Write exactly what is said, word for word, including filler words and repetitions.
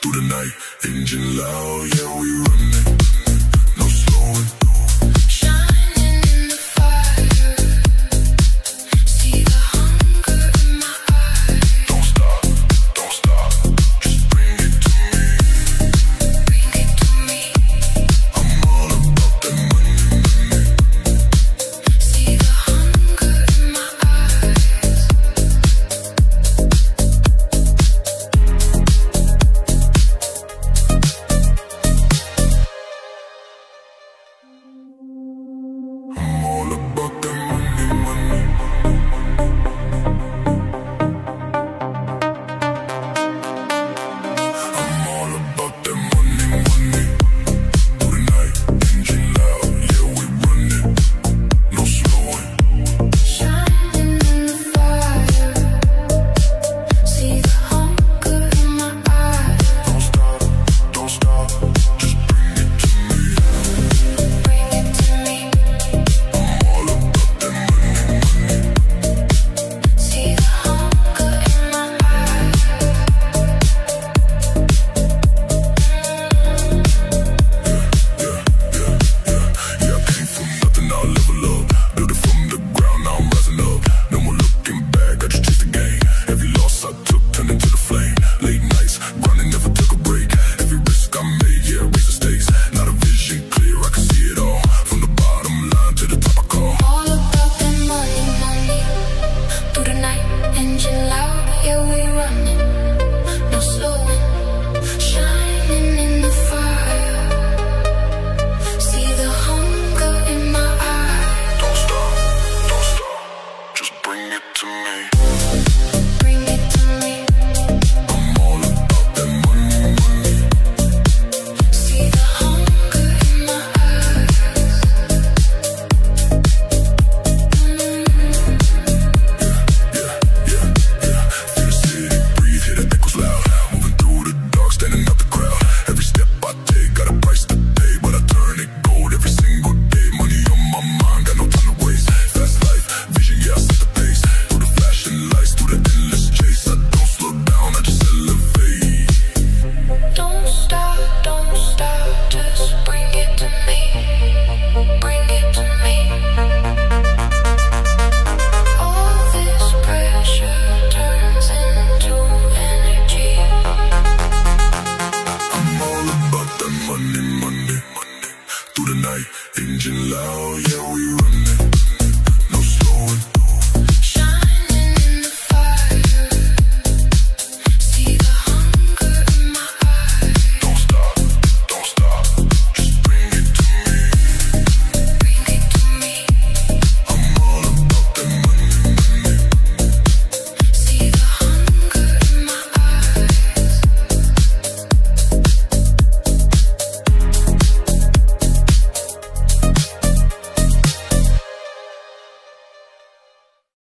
through the night, engine loud, yeah, we running, no slowing. Shining in the fire, see the hunger in my eyes. Don't stop, don't stop, just bring it to me. Bring it to me. I'm all about that money, money. See the hunger in my eyes. I'm all about that money, money. I'm all about that money, money. Through the night, engine loud, yeah, we run it, no slowing. Shining in the fire, see the hunger in my eyes. Don't stop, don't stop, just bring it to me. Bring it to me. I'm all about that money, money. See the hunger in my eyes. Yeah, yeah, yeah. Yeah, I came from nothing, I'll level up. Build it from the ground, now I'm rising up. No more looking back, I just chased the game. Every loss I took turned into the flame. Late nights, grinding, never took a break. Every risk I made, yeah, raise the stakes. Not a vision clear, I can see it all. From the bottom line to the top I call. All about that money, money. Through the night, engine loud, yeah, we running, no slowing. Shining in the fire, see the hunger in my eyes. Don't stop, don't stop, just bring it to me. Bring it to me. I'm all about that money, money. See the hunger in my eyes. Yeah, yeah, yeah. Feel the city breathe, hear the echoes loud. Moving through the dark, standing out the crowd. Every step I take, got a price to pay, but I turn it gold every single day. Money on my mind, got no time to waste. Fast life, vision, yeah, I set the pace. Through the flashing lights, through the endless chase. I don't slow down, I just elevate. Don't stop, don't stop, just bring it to me. Bring it to me. All this pressure turns into energy. I'm all about that money, money, money. Through the night, engine loud, yeah, we